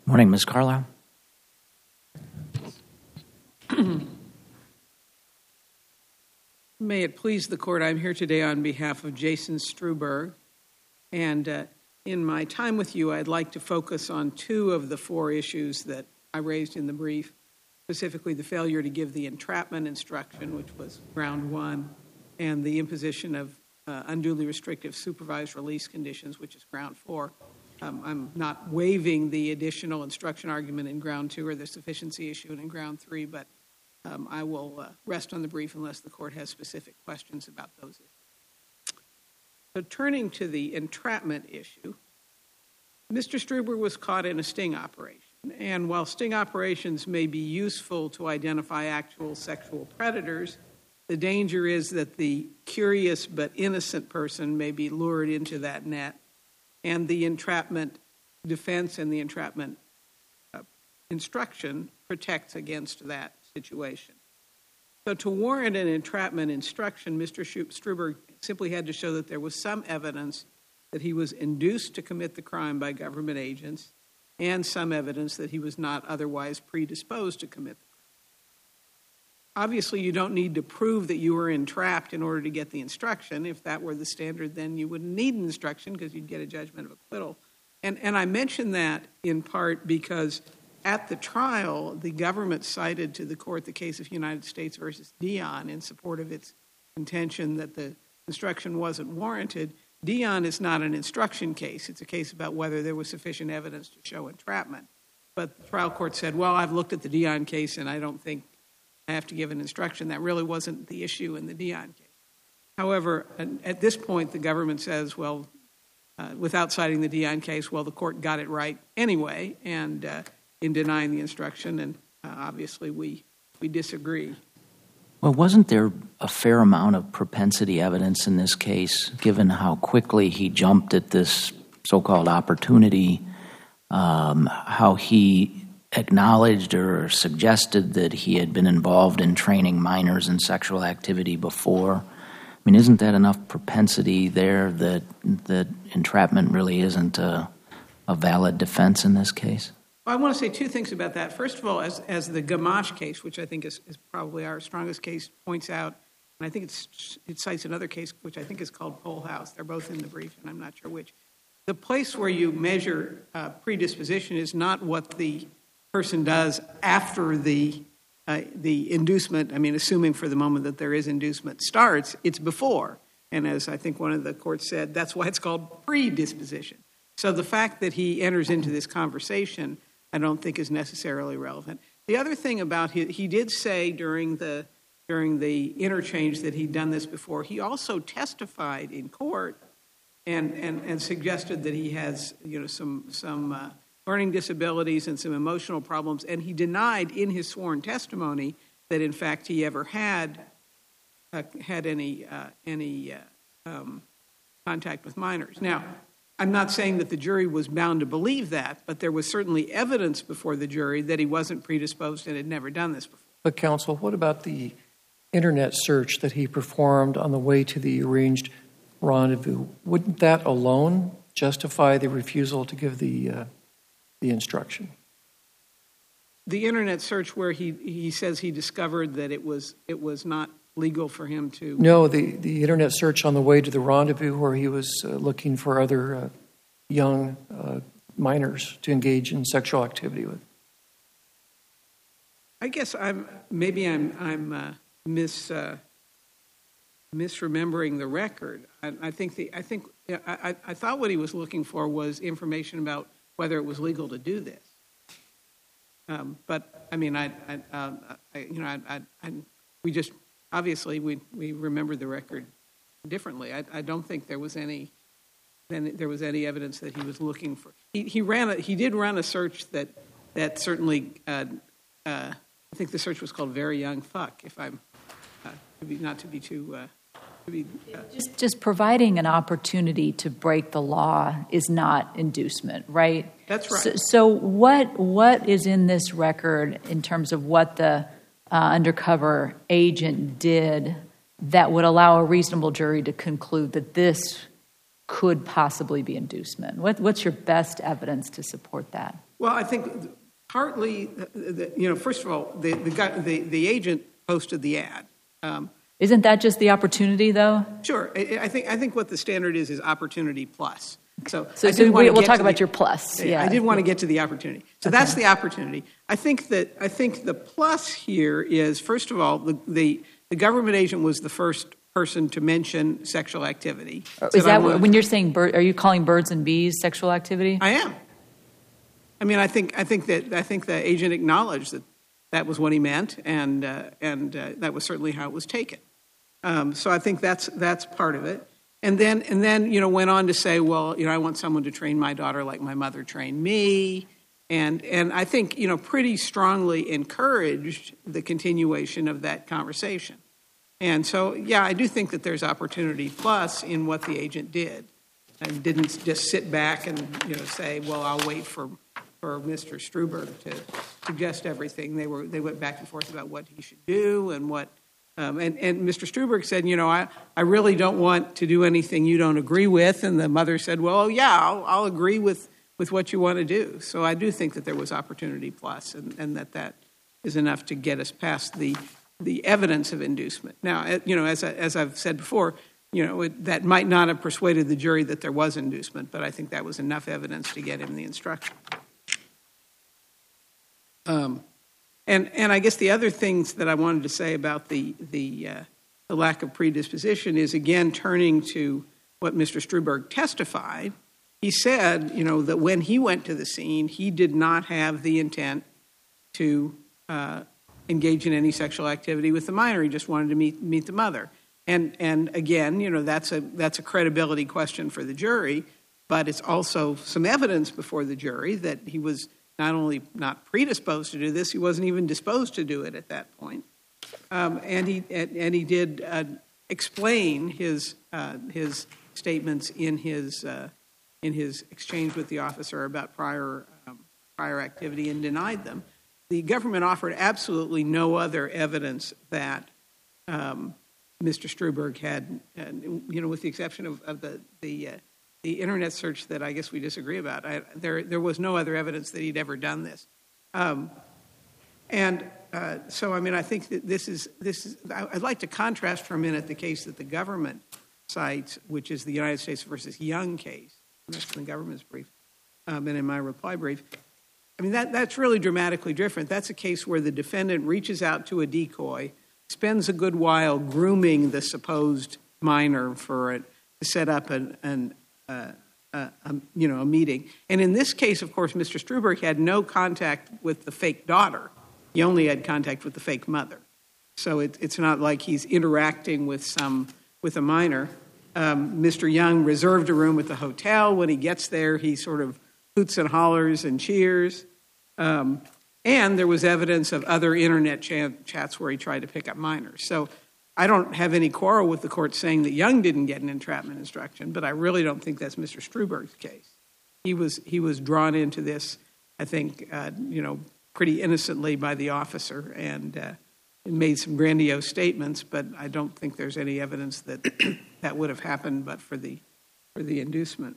Morning, Ms. Carlisle. May it please the Court, I'm here today on behalf of Jason Struberg, and in my time with you, I'd like to focus on two of the four issues that I raised in the brief, specifically the failure to give the entrapment instruction, which was ground one, and the imposition of unduly restrictive supervised release conditions, which is ground four. I'm not waiving the additional instruction argument in ground two or the sufficiency issue in ground three, but I will rest on the brief unless the Court has specific questions about those issues. So turning to the entrapment issue, Mr. Struberg was caught in a sting operation. And while sting operations may be useful to identify actual sexual predators, the danger is that the curious but innocent person may be lured into that net, and the entrapment defense and the entrapment instruction protects against that situation. So to warrant an entrapment instruction, Mr. Struberg simply had to show that there was some evidence that he was induced to commit the crime by government agents and some evidence that he was not otherwise predisposed to commit the crime. Obviously, you don't need to prove that you were entrapped in order to get the instruction. If that were the standard, then you wouldn't need an instruction because you'd get a judgment of acquittal. And I mention that in part because at the trial, the government cited to the court the case of United States versus Dion in support of its contention that the instruction wasn't warranted. Dion is not an instruction case. It's a case about whether there was sufficient evidence to show entrapment. But the trial court said, well, I've looked at the Dion case and I don't think I have to give an instruction. That really wasn't the issue in the Dion case. However, at this point, the government says, well, without citing the Dion case, well, the court got it right anyway, and in denying the instruction, and obviously we disagree. Well, wasn't there a fair amount of propensity evidence in this case, given how quickly he jumped at this so-called opportunity, how he acknowledged or suggested that he had been involved in training minors in sexual activity before? I mean, isn't that enough propensity there that entrapment really isn't a valid defense in this case? Well, I want to say two things about that. First of all, as the Gamache case, which I think is probably our strongest case, points out, and I think it cites another case, which I think is called Poll House. They're both in the brief, and I'm not sure which. The place where you measure predisposition is not what the person does after the inducement. I mean, assuming for the moment that there is inducement starts, it's before. And as I think one of the courts said, that's why it's called predisposition. So the fact that he enters into this conversation, I don't think is necessarily relevant. The other thing about he did say during the interchange that he'd done this before. He also testified in court and suggested that he has some learning disabilities and some emotional problems, and he denied in his sworn testimony that in fact he ever had any contact with minors. Now, I'm not saying that the jury was bound to believe that, but there was certainly evidence before the jury that he wasn't predisposed and had never done this before. But counsel, what about the internet search that he performed on the way to the arranged rendezvous? Wouldn't that alone justify the refusal to give the instruction? The internet search where he says he discovered that it was not legal for him to... No, the internet search on the way to the rendezvous where he was looking for other young minors to engage in sexual activity with. I guess I'm misremembering the record. I thought what he was looking for was information about whether it was legal to do this. But I mean, we just obviously we remember the record differently. I don't think there was any evidence that he was looking for. He did run a search that certainly. I think the search was called "Very Young Fuck." If I'm not to be too. Just providing an opportunity to break the law is not inducement, right? That's right. So what is in this record in terms of what the undercover agent did that would allow a reasonable jury to conclude that this could possibly be inducement? What's your best evidence to support that? Well, I think partly, first of all, the agent posted the ad. Isn't that just the opportunity, though? Sure. I think what the standard is opportunity plus. So we'll talk about your plus. Yeah, I did want to get to the opportunity. So that's the opportunity. I think the plus here is, first of all, the government agent was the first person to mention sexual activity. Is that when you're saying are you calling birds and bees sexual activity? I am. I mean, I think the agent acknowledged that was what he meant, and that was certainly how it was taken. So I think that's part of it. And then went on to say, well, I want someone to train my daughter like my mother trained me, and I think pretty strongly encouraged the continuation of that conversation. And so I do think that there's opportunity plus in what the agent did, and didn't just sit back and say, well, I'll wait for Mr. Struberg to suggest everything. They went back and forth about what he should do and what. And Mr. Struberg said, I really don't want to do anything you don't agree with. And the mother said, well, yeah, I'll agree with what you want to do. So I do think that there was opportunity plus, and that is enough to get us past the evidence of inducement. Now, as I've said before, that might not have persuaded the jury that there was inducement, but I think that was enough evidence to get him the instruction. And I guess the other things that I wanted to say about the lack of predisposition is, again, turning to what Mr. Struberg testified. He said, that when he went to the scene, he did not have the intent to engage in any sexual activity with the minor. He just wanted to meet the mother. And again, that's a credibility question for the jury, but it's also some evidence before the jury that he was not only not predisposed to do this, he wasn't even disposed to do it at that point. And he did explain his statements in his exchange with the officer about prior activity and denied them. The government offered absolutely no other evidence that Mr. Struberg had, with the exception of the internet search that I guess we disagree about. There was no other evidence that he'd ever done this. So, I mean, I think that this is. I'd like to contrast for a minute the case that the government cites, which is the United States versus Young case. That's in the government's brief, and in my reply brief. I mean, that's really dramatically different. That's a case where the defendant reaches out to a decoy, spends a good while grooming the supposed minor for it to set up a meeting. And in this case, of course, Mr. Struberg had no contact with the fake daughter. He only had contact with the fake mother. So it's not like he's interacting with a minor. Mr. Young reserved a room at the hotel. When he gets there, he sort of hoots and hollers and cheers. And there was evidence of other internet chats where he tried to pick up minors. So I don't have any quarrel with the court saying that Young didn't get an entrapment instruction, but I really don't think that's Mr. Struberg's case. He was drawn into this, I think, pretty innocently by the officer and made some grandiose statements, but I don't think there's any evidence that that would have happened but for the inducement.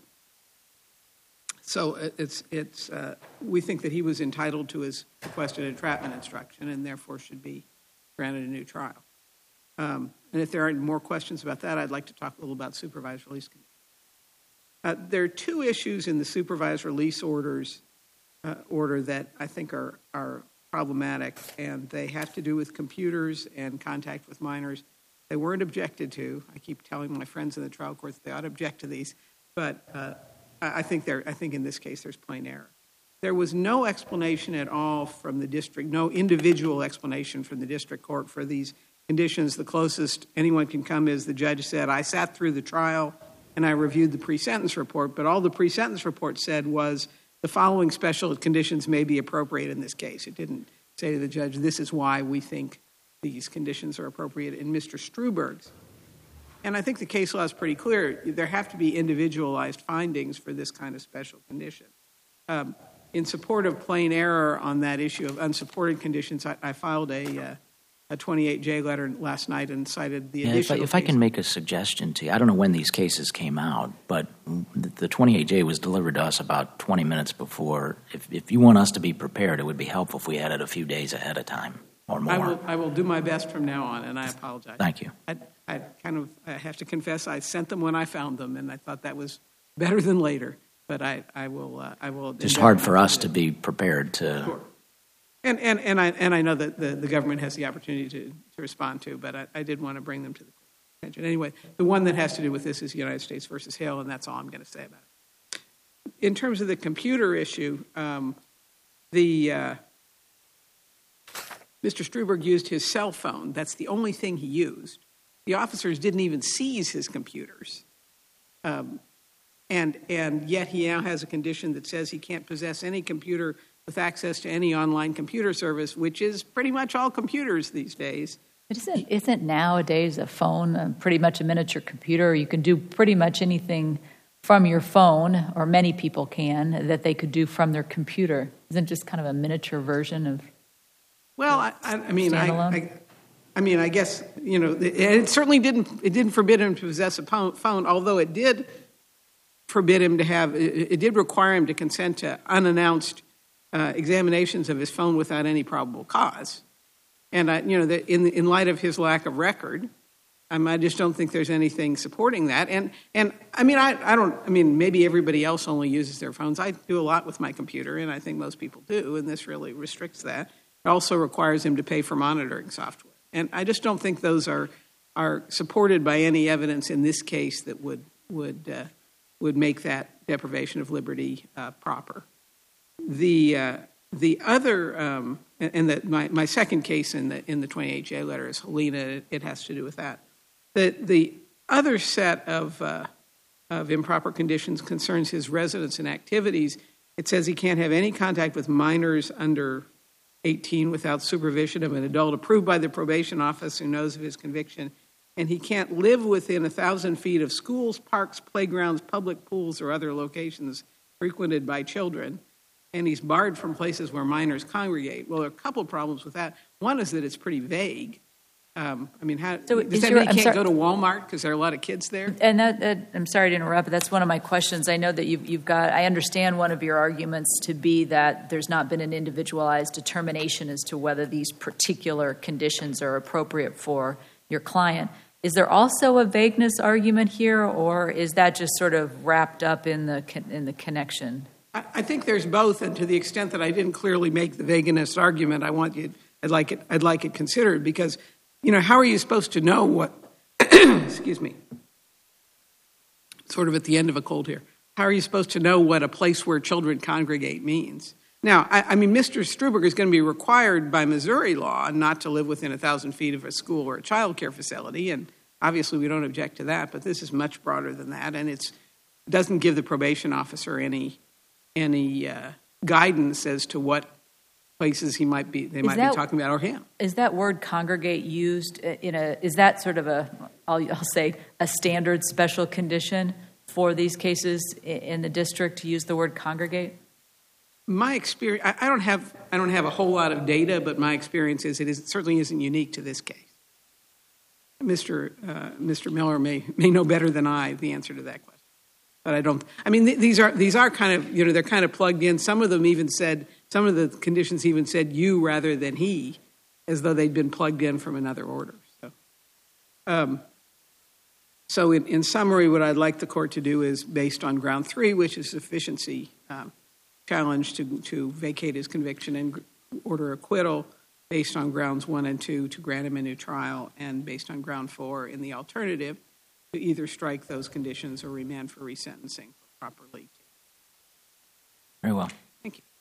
So we think that he was entitled to his requested entrapment instruction and therefore should be granted a new trial. And if there aren't more questions about that, I'd like to talk a little about supervised release conditions. There are two issues in the supervised release order that I think are problematic, and they have to do with computers and contact with minors. They weren't objected to. I keep telling my friends in the trial court that they ought to object to these, but I think in this case there's plain error. There was no explanation at all from the district, no individual explanation from the district court for these conditions. The closest anyone can come is the judge said, I sat through the trial and I reviewed the pre-sentence report, but all the pre-sentence report said was the following special conditions may be appropriate in this case. It didn't say to the judge, this is why we think these conditions are appropriate in Mr. Struberg's. And I think the case law is pretty clear. There have to be individualized findings for this kind of special condition. In support of plain error on that issue of unsupported conditions, I filed a a 28J letter last night and cited the Yeah, additional if I can make a suggestion to you, I don't know when these cases came out, but the 28J was delivered to us about 20 minutes before. If you want us to be prepared, it would be helpful if we had it a few days ahead of time or more. I will do my best from now on, and I apologize. Thank you. I have to confess, I sent them when I found them, and I thought that was better than later. But I will. Just hard for us to be prepared to. Sure. And I know that the government has the opportunity to respond to, but I did want to bring them to the attention. Anyway, the one that has to do with this is United States versus Hill, and that's all I'm going to say about it. In terms of the computer issue, Mr. Struberg used his cell phone. That's the only thing he used. The officers didn't even seize his computers. And yet he now has a condition that says he can't possess any computer with access to any online computer service, which is pretty much all computers these days. Isn't nowadays a phone pretty much a miniature computer? You can do pretty much anything from your phone, or many people can, that they could do from their computer. Isn't it just kind of a miniature version of? Well, I guess it certainly didn't forbid him to possess a phone, although it did forbid him to have. It did require him to consent to unannounced examinations of his phone without any probable cause. And in light of his lack of record, I just don't think there's anything supporting that. And maybe everybody else only uses their phones. I do a lot with my computer, and I think most people do, and this really restricts that. It also requires him to pay for monitoring software. And I just don't think those are supported by any evidence in this case that would make that deprivation of liberty proper. The other my second case in the 28J letter is Helena. It has to do with that. The other set of improper conditions concerns his residence and activities. It says he can't have any contact with minors under 18 without supervision of an adult approved by the probation office who knows of his conviction, and he can't live within 1,000 feet of schools, parks, playgrounds, public pools, or other locations frequented by children, and he's barred from places where minors congregate. Well, there are a couple of problems with that. One is that it's pretty vague. Does that mean he can't go to Walmart because there are a lot of kids there? And I'm sorry to interrupt, but that's one of my questions. I know that you've got. I understand one of your arguments to be that there's not been an individualized determination as to whether these particular conditions are appropriate for your client. Is there also a vagueness argument here, or is that just sort of wrapped up in the connection? I think there's both, and to the extent that I didn't clearly make the vagueness argument, I'd like it considered, because how are you supposed to know what? Excuse me. Sort of at the end of a cold here. How are you supposed to know what a place where children congregate means? Now, Mr. Struberg is going to be required by Missouri law not to live within 1,000 feet of a school or a child care facility, and obviously we don't object to that, but this is much broader than that, and it doesn't give the probation officer any guidance as to what places they might be talking about, or him. Is that word congregate used is that sort of I'll say a standard special condition for these cases in the district to use the word congregate? My experience, I don't have a whole lot of data, but my experience is it certainly isn't unique to this case. Mr. Miller may know better than I the answer to that question, but I don't. These are kind of they're kind of plugged in. Some of them even said some of the conditions even said you rather than he, as though they'd been plugged in from another order. So in summary, what I'd like the court to do is, based on ground 3, which is sufficiency challenge to vacate his conviction and order acquittal, based on grounds 1 and 2 to grant him a new trial, and based on ground 4 in the alternative to either strike those conditions or remand for resentencing properly. Very well. Thank you.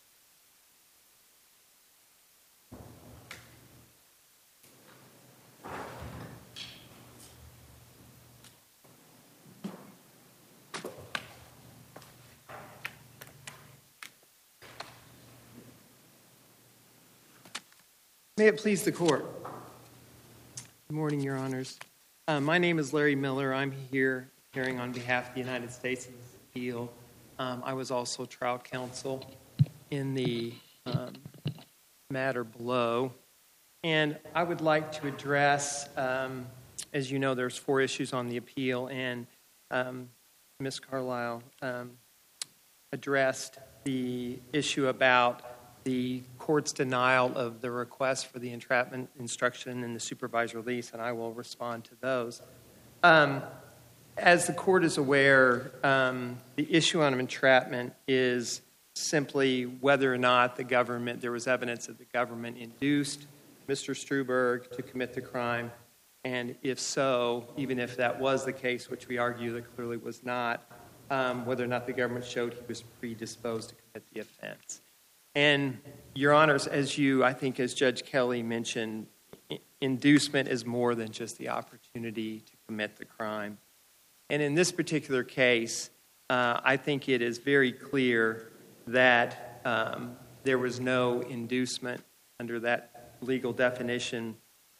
May it please the court. Good morning, Your Honors. My name is Larry Miller. I'm here appearing on behalf of the United States in this appeal. I was also trial counsel in the matter below. And I would like to address, as you know, there's 4 issues on the appeal, and Ms. Carlisle addressed the issue about the court's denial of the request for the entrapment instruction and the supervised release, and I will respond to those. As the court is aware, the issue on entrapment is simply whether or not there was evidence that the government induced Mr. Struberg to commit the crime, and if so, even if that was the case, which we argue that clearly was not, whether or not the government showed he was predisposed to commit the offense. And, Your Honors, as Judge Kelly mentioned, inducement is more than just the opportunity to commit the crime. And in this particular case, I think it is very clear that there was no inducement under that legal definition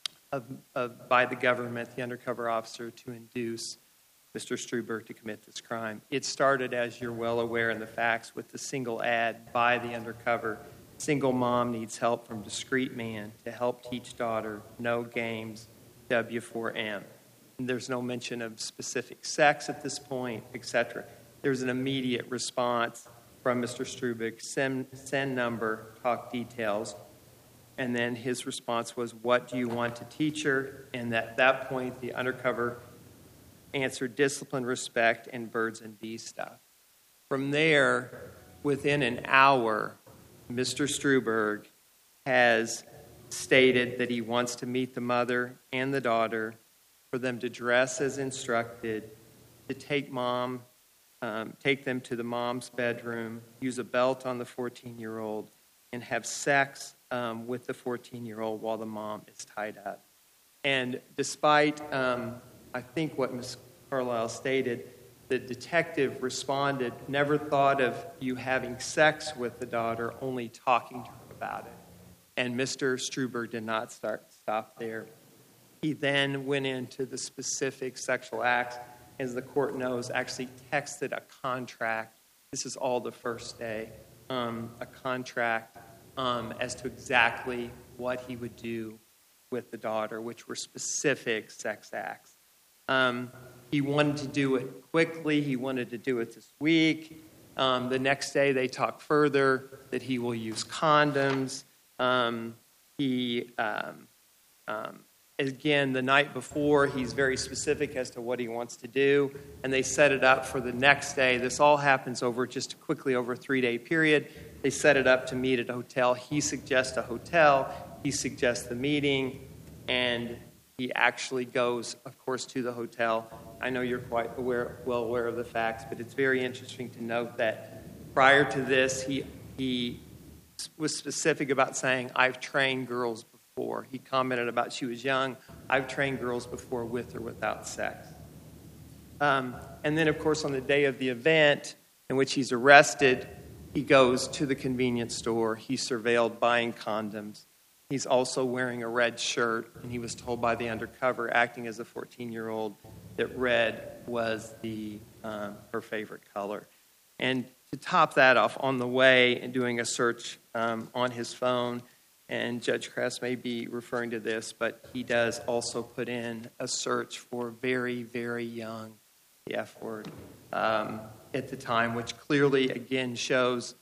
by the government, the undercover officer, to induce Mr. Struberg to commit this crime. It started, as you're well aware in the facts, with the single ad by the undercover. Single mom needs help from discreet man to help teach daughter, no games, W4M. And there's no mention of specific sex at this point, etc. There's an immediate response from Mr. Struberg, send number, talk details. And then his response was, what do you want to teach her? And at that point, the undercover answered discipline, respect, and birds and bees stuff. From there, within an hour, Mr. Struberg has stated that he wants to meet the mother and the daughter, for them to dress as instructed, to take them to the mom's bedroom, use a belt on the 14-year-old, and have sex with the 14-year-old while the mom is tied up. And despite, I think what Ms. Carlisle stated, the detective responded, never thought of you having sex with the daughter, only talking to her about it. And Mr. Struberg did not stop there. He then went into the specific sexual acts, as the court knows, actually texted a contract. This is all the first day, a contract as to exactly what he would do with the daughter, which were specific sex acts. He wanted to do it quickly. He wanted to do it this week. The next day they talk further that he will use condoms. Again, the night before, he's very specific as to what he wants to do, and they set it up for the next day. This all happens over a 3-day period. They set it up to meet at a hotel. He suggests a hotel. He suggests the meeting, and he actually goes, of course, to the hotel. I know you're quite well aware of the facts, but it's very interesting to note that prior to this, he was specific about saying, I've trained girls before. He commented about she was young. I've trained girls before with or without sex. And then, of course, on the day of the event in which he's arrested, he goes to the convenience store. He's surveilled buying condoms. He's also wearing a red shirt, and he was told by the undercover, acting as a 14-year-old, that red was her favorite color. And to top that off, on the way and doing a search on his phone, and Judge Kress may be referring to this, but he does also put in a search for very, very young, the F word, at the time, which clearly, again, shows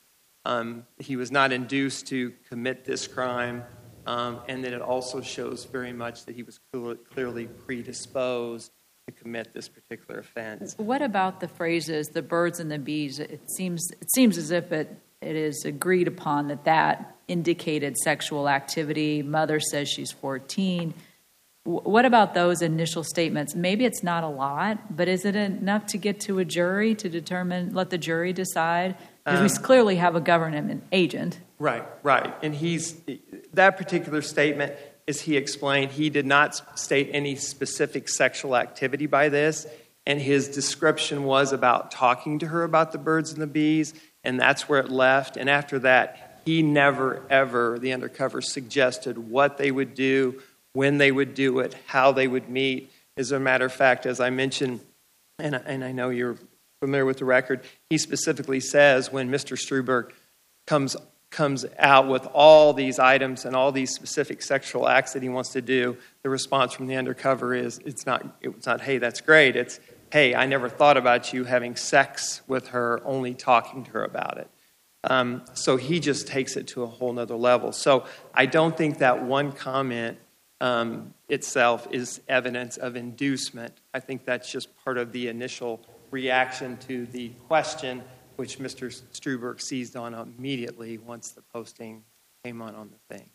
he was not induced to commit this crime, and that it also shows very much that he was clearly predisposed to commit this particular offense. What about the phrases, the birds and the bees? It seems as if it is agreed upon that indicated sexual activity. Mother says she's 14. What about those initial statements? Maybe it's not a lot, but is it enough to get to a jury to determine, let the jury decide? Because we clearly have a government agent. Right. And that particular statement, as he explained, he did not state any specific sexual activity by this, and his description was about talking to her about the birds and the bees, and that's where it left. And after that, he never, ever, the undercover, suggested what they would do, when they would do it, how they would meet. As a matter of fact, as I mentioned, and I know you're familiar with the record, he specifically says when Mr. Struberg comes comes out with all these items and all these specific sexual acts that he wants to do, the response from the undercover is, it's not, hey, that's great. It's, hey, I never thought about you having sex with her, only talking to her about it. So he just takes it to a whole nother level. So I don't think that one comment itself is evidence of inducement. I think that's just part of the initial reaction to the question, which Mr. Struberg seized on immediately once the posting came on the thing.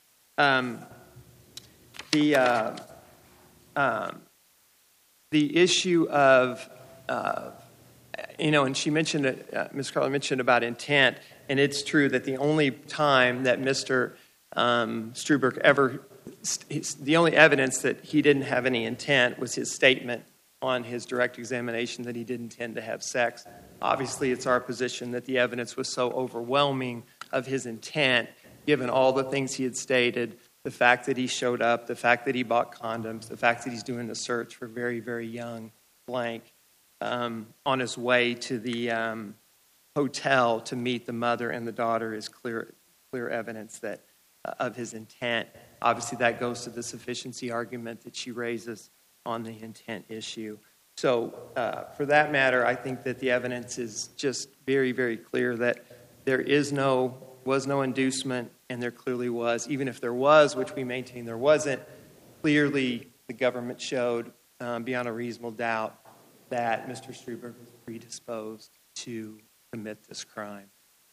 The issue of, and she mentioned it, Ms. Carlin mentioned about intent, and it's true that the only time that Mr. Struberg the only evidence that he didn't have any intent was his statement on his direct examination that he didn't intend to have sex. Obviously, it's our position that the evidence was so overwhelming of his intent, given all the things he had stated, the fact that he showed up, the fact that he bought condoms, the fact that he's doing the search for very, very young blank on his way to the hotel to meet the mother and the daughter is clear evidence that of his intent. Obviously, that goes to the sufficiency argument that she raises on the intent issue. So for that matter, I think that the evidence is just very, very clear that there was no inducement, and there clearly was. Even if there was, which we maintain there wasn't, clearly the government showed beyond a reasonable doubt that Mr. Struberg was predisposed to commit this crime.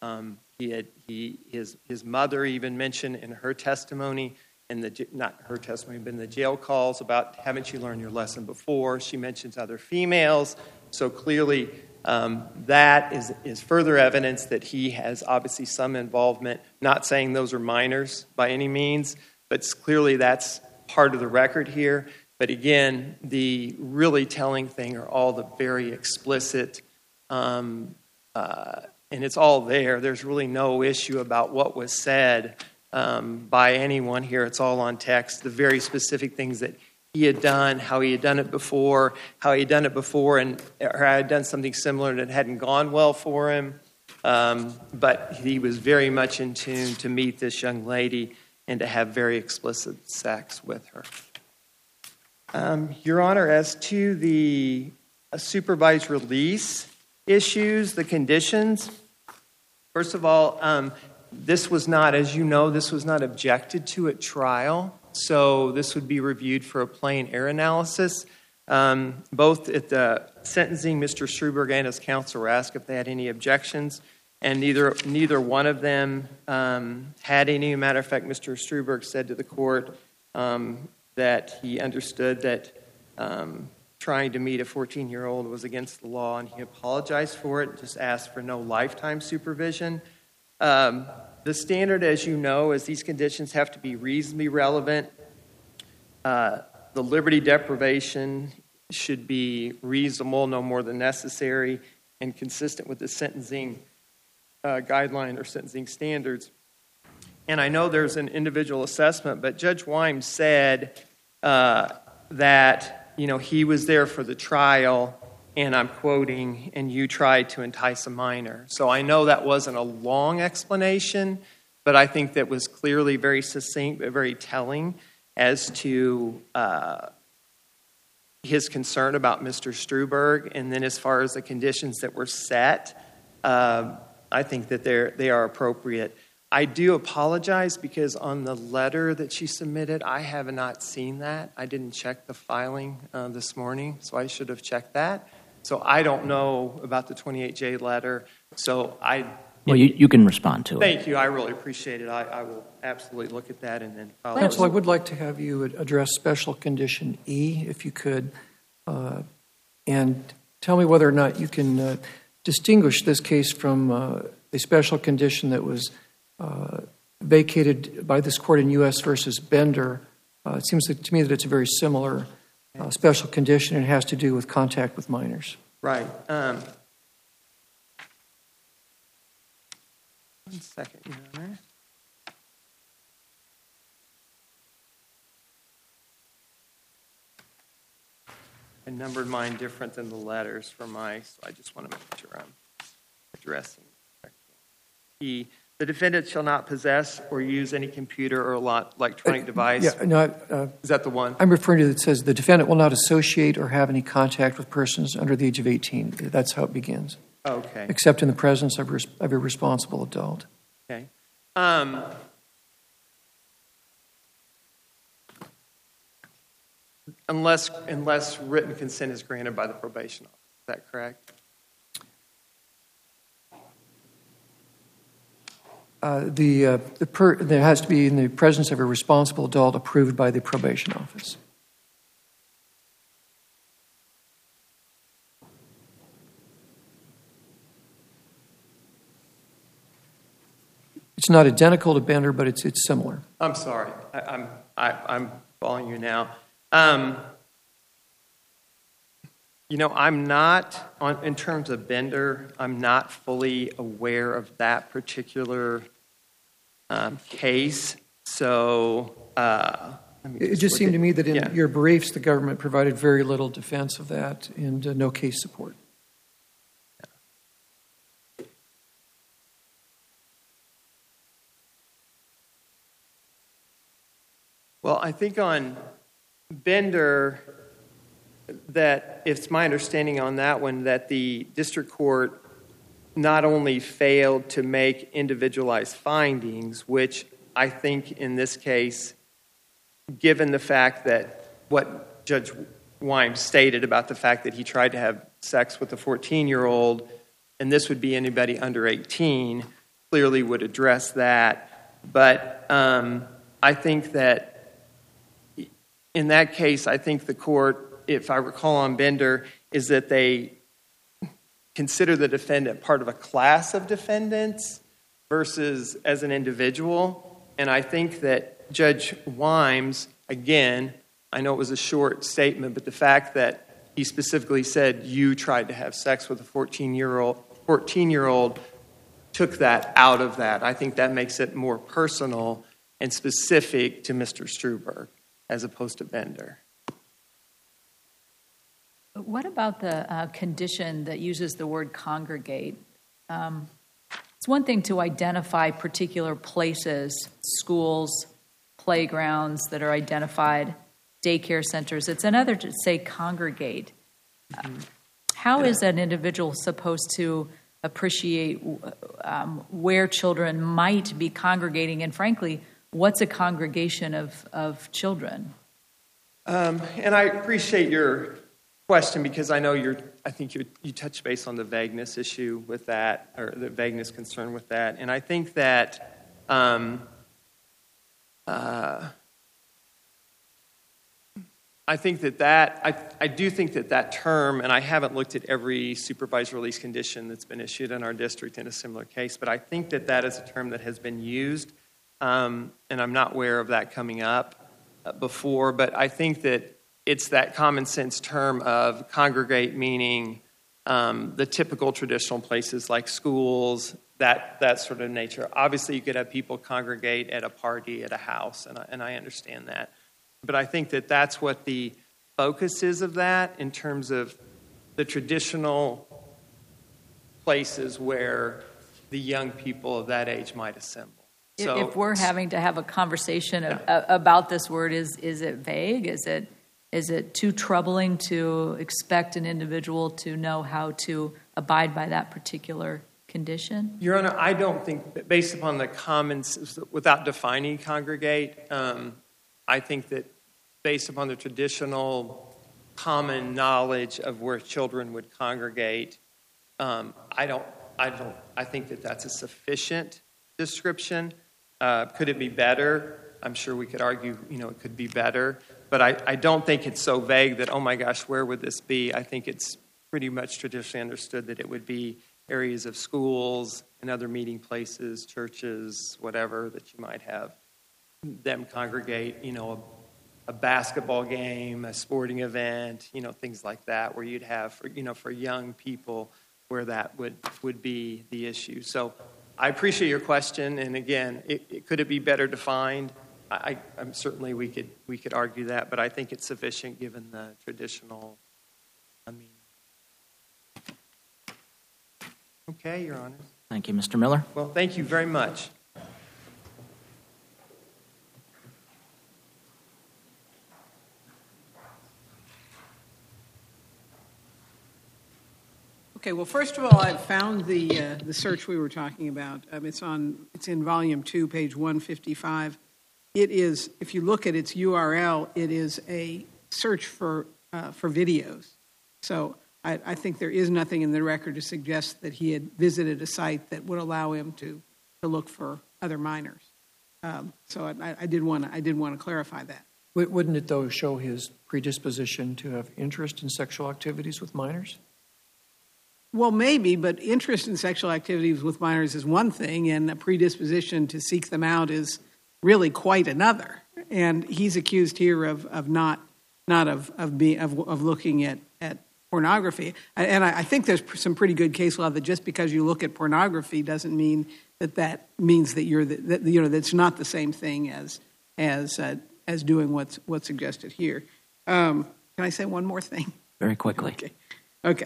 His mother even mentioned in her testimony, not her testimony, but in the jail calls about, haven't you learned your lesson before? She mentions other females. So clearly that is further evidence that he has obviously some involvement, not saying those are minors by any means, but clearly that's part of the record here. But again, the really telling thing are all the very explicit, and it's all there. There's really no issue about what was said by anyone here. It's all on text. The very specific things that he had done, how he had done it before, or had done something similar and it hadn't gone well for him. But he was very much in tune to meet this young lady and to have very explicit sex with her. Your Honor, as to the supervised release issues, the conditions, first of all, this was not, as you know, this was not objected to at trial. So this would be reviewed for a plain error analysis. Both at the sentencing, Mr. Struberg and his counsel were asked if they had any objections, and neither one of them had any. Matter of fact, Mr. Struberg said to the court that he understood that trying to meet a 14-year-old was against the law, and he apologized for it, just asked for no lifetime supervision. The standard, as you know, is these conditions have to be reasonably relevant. The liberty deprivation should be reasonable, no more than necessary, and consistent with the sentencing guideline or sentencing standards. And I know there's an individual assessment, but Judge Wyme said that he was there for the trial, and I'm quoting, and you tried to entice a minor. So I know that wasn't a long explanation, but I think that was clearly very succinct, but very telling as to his concern about Mr. Struberg. And then as far as the conditions that were set, I think that they are appropriate. I do apologize because on the letter that she submitted, I have not seen that. I didn't check the filing this morning, so I should have checked that. So I don't know about the 28J letter. So Well, you can respond to it. Thank you. I really appreciate it. I will absolutely look at that and then follow. Counsel, I would like to have you address Special Condition E, if you could, and tell me whether or not you can distinguish this case from a special condition that was vacated by this court in U.S. versus Bender. It seems to me that it's a very similar special condition. It has to do with contact with minors. Right. One second, Your Honor. I numbered mine different than the letters for so I just want to make sure I'm addressing it correctly. The defendant shall not possess or use any computer or electronic device. Yeah, no, Is that the one? I'm referring to it says the defendant will not associate or have any contact with persons under the age of 18. That's how it begins. Okay. Except in the presence of a responsible adult. Okay. Unless written consent is granted by the probation officer. Is that correct? There has to be in the presence of a responsible adult approved by the probation office. It's not identical to Bender, but it's similar. I'm sorry. I'm following you now. I'm not in terms of Bender. I'm not fully aware of that particular case. So it just seemed to me that in your briefs, the government provided very little defense of that and no case support. Well, I think on Bender, that it's my understanding on that one that the district court not only failed to make individualized findings, which I think in this case, given the fact that what Judge Wimes stated about the fact that he tried to have sex with a 14-year-old, and this would be anybody under 18, clearly would address that. But I think that in that case, I think the court, if I recall on Bender, is that they consider the defendant part of a class of defendants versus as an individual. And I think that Judge Wimes, again, I know it was a short statement, but the fact that he specifically said you tried to have sex with a 14-year-old took that out of that. I think that makes it more personal and specific to Mr. Struberg as opposed to Bender. What about the condition that uses the word congregate? It's one thing to identify particular places, schools, playgrounds that are identified, daycare centers. It's another to say congregate. How is an individual supposed to appreciate where children might be congregating? And frankly, what's a congregation of children? And I appreciate your question because I know I think you touch base on the vagueness issue with that, or the vagueness concern with that. And I think that I do think that term, and I haven't looked at every supervised release condition that's been issued in our district in a similar case, but I think that is a term that has been used, and I'm not aware of that coming up before, but I think that it's that common sense term of congregate, meaning the typical traditional places like schools, that sort of nature. Obviously, you could have people congregate at a party at a house, and I understand that. But I think that that's what the focus is of that in terms of the traditional places where the young people of that age might assemble. So, if we're having to have a conversation about this word, is it vague? Is it too troubling to expect an individual to know how to abide by that particular condition? Your Honor, I don't think, based upon the comments, without defining congregate, I think that based upon the traditional common knowledge of where children would congregate, I think that that's a sufficient description. Could it be better? I'm sure we could argue, it could be better. But I don't think it's so vague that, oh my gosh, where would this be? I think it's pretty much traditionally understood that it would be areas of schools and other meeting places, churches, whatever, that you might have them congregate, a basketball game, a sporting event, things like that, where you'd have, for young people, where that would be the issue. So I appreciate your question, and again, could it be better defined? I'm certainly we could argue that, but I think it's sufficient given the traditional. Okay, Your Honor. Thank you, Mr. Miller. Well, thank you very much. Okay, well, first of all, I found the search we were talking about. It's in Volume 2, page 155. It is, if you look at its URL, it is a search for videos. So I think there is nothing in the record to suggest that he had visited a site that would allow him to look for other minors. So I did want to clarify that. Wouldn't it, though, show his predisposition to have interest in sexual activities with minors? Well, maybe, but interest in sexual activities with minors is one thing, and a predisposition to seek them out is really quite another. And he's accused here of looking at pornography. And I think there's some pretty good case law that just because you look at pornography doesn't mean that means that that's not the same thing as doing what's suggested here. Can I say one more thing? Very quickly. Okay.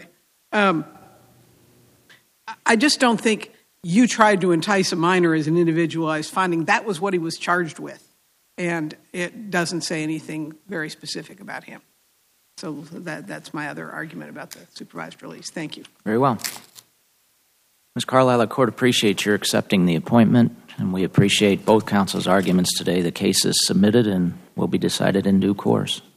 I just don't think you tried to entice a minor as an individualized finding. That was what he was charged with, and it doesn't say anything very specific about him. So that's my other argument about the supervised release. Thank you. Very well. Ms. Carlisle, the court appreciates your accepting the appointment, and we appreciate both counsel's arguments today. The case is submitted and will be decided in due course.